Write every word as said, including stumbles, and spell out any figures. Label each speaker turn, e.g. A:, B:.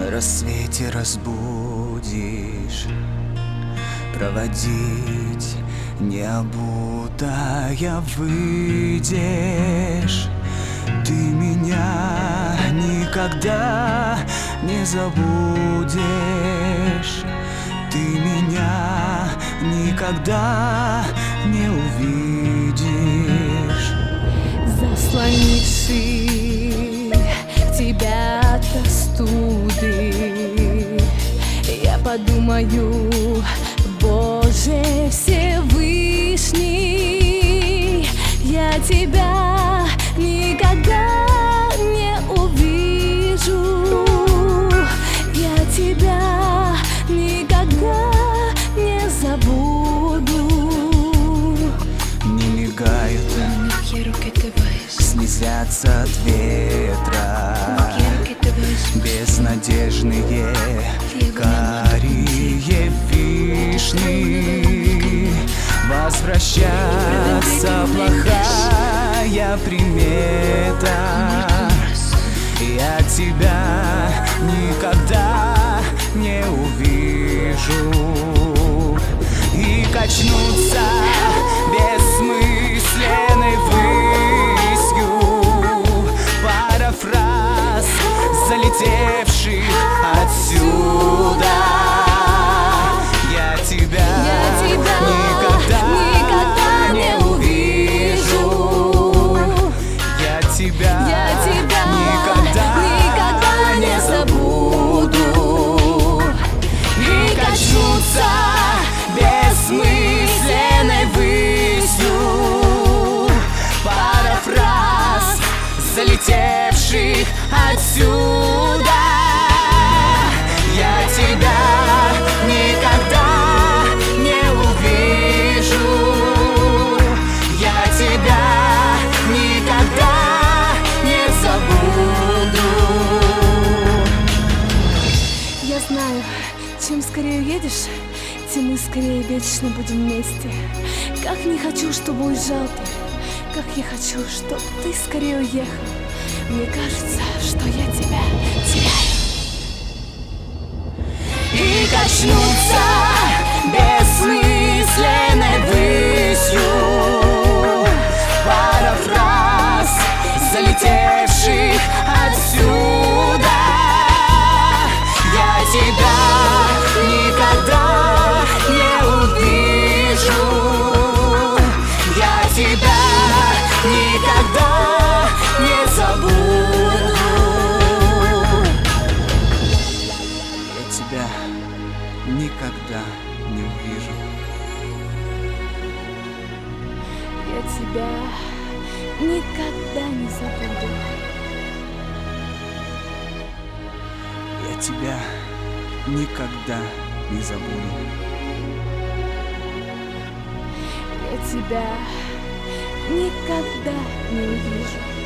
A: На рассвете разбудишь, проводить не обутая выйдешь. Ты меня никогда не забудешь. Ты меня никогда не увидишь.
B: Заслонивший тебя от простуды, я подумаю: Боже Всевышний, я тебя никогда не увижу. Я тебя никогда не забуду.
A: Не мигают, снизятся от ветра безнадежные карие вишни. Возвращаться плохая примета. Я тебя никогда не увижу. И качнуться бессмысленной ввысью парафраз залетевших отсюда. Я тебя,
B: Я тебя
A: никогда,
B: никогда не увижу.
A: Я тебя,
B: Я тебя
A: никогда,
B: никогда не забуду.
A: И качнуться бессмысленной ввысью парафраз залетевших отсюда. Я тебя никогда не увижу. Я тебя никогда не забуду.
B: Я знаю, чем скорее уедешь, тем мы скорее вечно будем вместе. Как не хочу, чтобы уезжал ты, как я хочу, чтобы ты скорее уехал. Мне кажется, что я тебя теряю.
A: И качнуться бессмысленной ввысью парафраз залетевших отсюда. Я тебя никогда не увижу. Я тебя никогда не забуду. Я тебя никогда не увижу.
B: Я тебя никогда не забуду.
A: Я тебя никогда не забуду.
B: Я тебя никогда не увижу.